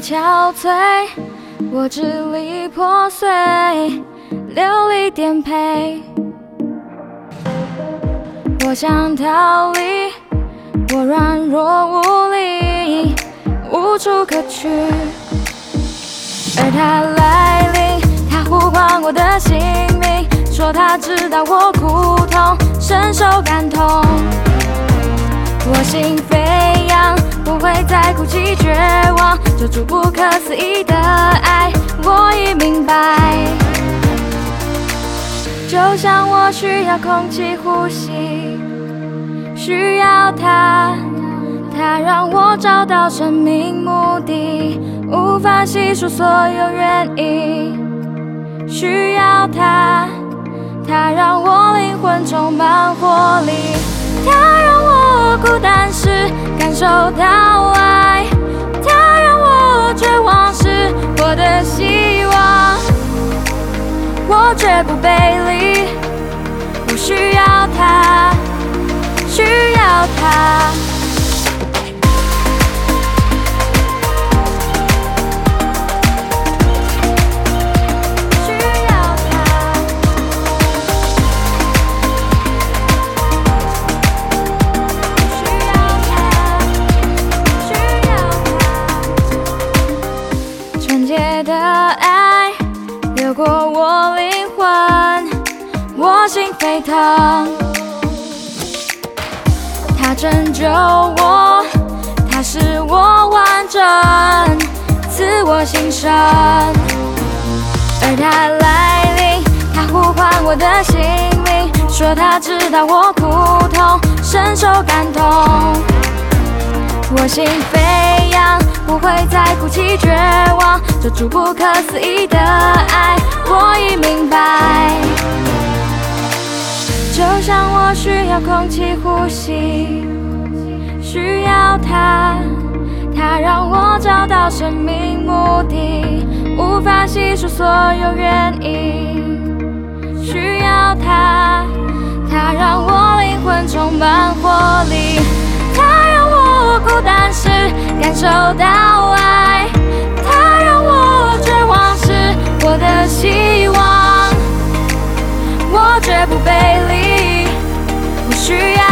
憔悴，我支离破碎，流离颠沛。我想逃离，我软弱无力，无处可去。而他来临，他呼唤我的姓名，说他知道我苦痛，深受感动。我心飞扬，不会再哭泣绝望，这种不可思议的爱，我已明白。就像我需要空气呼吸，需要它，它让我找到生命目的，无法细数所有原因。需要它，它让我灵魂充满活力，它让我孤单时感受到爱，它让我绝望时获得希望。我绝不背离，我需要它，需要它。纯洁的爱流过我灵魂，我心沸腾。它拯救我，它使我完整，赐我新生。而它来临，它呼唤我的姓名，说它知道我苦痛，深受感动。我心飞扬，不会再哭泣绝望，这种不可思议的爱，我已明白。就像我需要空气呼吸，需要它，它让我找到生命目的，无法细数所有原因。需要它，它让我灵魂充满活力，它让我孤单时感受到爱，它让我绝望时获得希望。我绝不背离，我需要